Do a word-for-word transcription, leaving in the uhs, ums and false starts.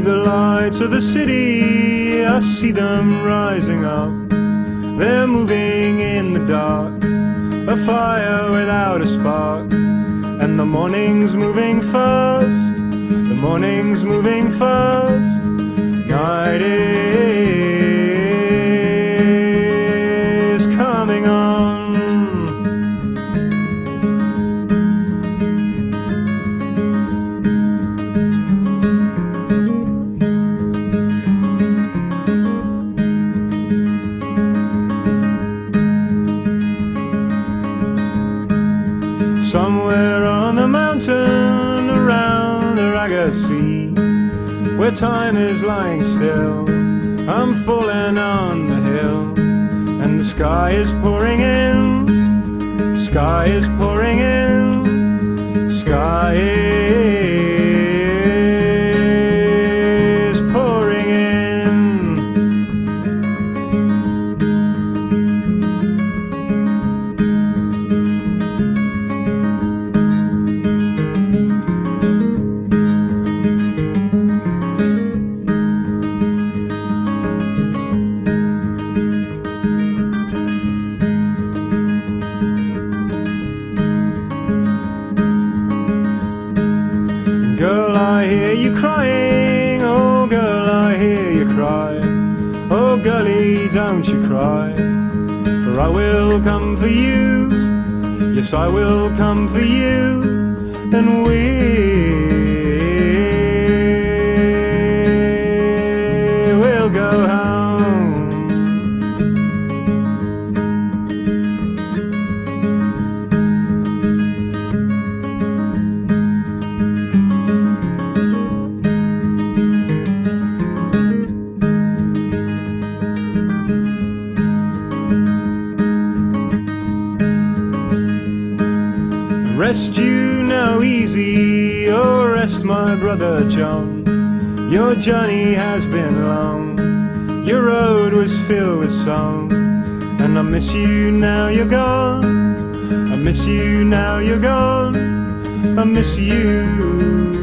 the lights of the city, I see them rising up. They're moving in the dark, a fire without a spark. And the morning's moving fast, the morning's moving fast. Night is coming on. Somewhere on the mountain around the Raga Sea, where time is lying still, I'm falling on the hill. And the sky is pouring in, sky is pouring in, sky is pouring in. Girl, I hear you crying, oh girl, I hear you cry. Oh girlie, don't you cry, for I will come for you. Yes, I will come for you, and we will go home. Rest you now easy, oh rest my brother John. Your journey has been long, your road was filled with song. And I miss you now you're gone, I miss you now you're gone, I miss you.